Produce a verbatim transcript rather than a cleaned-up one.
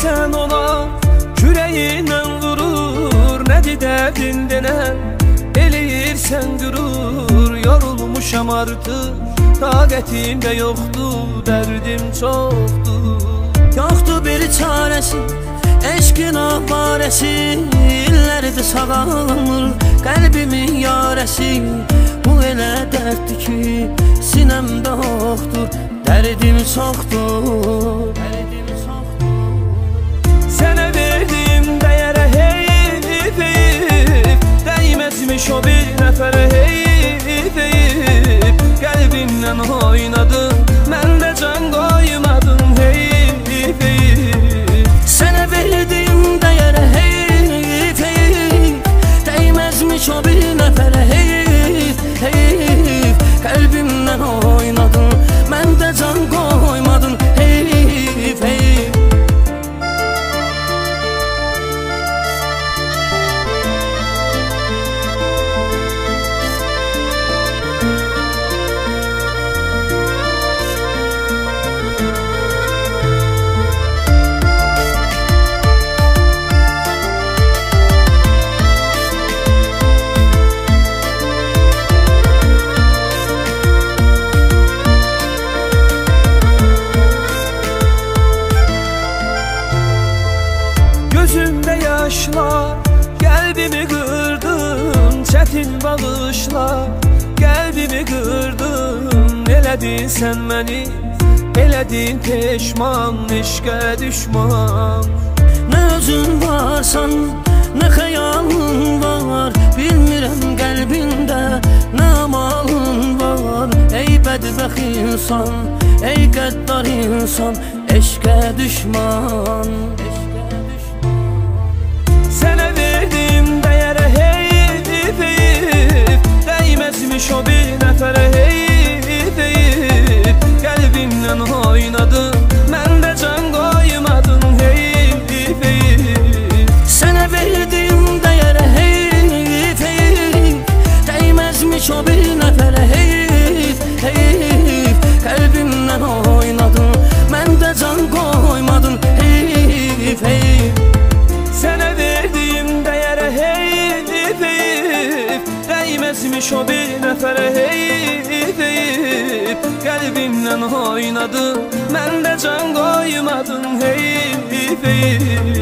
deyirsən ona, küreğindən vurur, nədir dərdin denən, eləyirsən qürur. Yorulmuşam artıq, taqətim də yoxdur, dərdim çoxdur. Yoxdur bir çarəsi, eşqin ahvarəsi, illərdir sağalmır qəlbimin yarəsi. Bu elə dərddir ki, sinəmdə yoxdur, dərdim çoxdur. Sənə verdiyim dəyərə heyf heyf, dəyməzmiş o bir nəfərə heyf heyf. Qəlbimdən oynadın, mən də can qoymadım heyf heyf. Sənə verdiyim dəyərə heyf heyf, dəyməzmiş o bir nəfərə heyf heyf. Qəlbimdən oynadın, mən də can qoymadım heyf heyf. Gözümdə yaşlar, qəlbimi qırdın, çətin bağışlar, qəlbimi qırdın. Elədin sən məni, elədin peşman, eşqə düşman. Nə özün varsan, nə xəyalın var, bilmirəm qəlbində nə amalın var. Ey bədbəxt insan, ey qəddar insan, eşqə düşman. Sənə verdim dəyərə heyf heyf, dəyməzmiş o bir nəfərə heyf heyf. Qəlbimdən oynadın, mən də can qoymadım heyf heyf. Sənə verdiyim dəyərə heyf heyf, dəyməzmiş o bir nəfərə heyf heyf. Qəlbimdən oynadın, mən də can qoymadım heyf heyf. Sənə verdiyim dəyərə heyf heyf, dəyməzmiş o bir nəfərə heyf heyf. Qəlbimdən oynadın, mən də can qoymadım heyf heyf.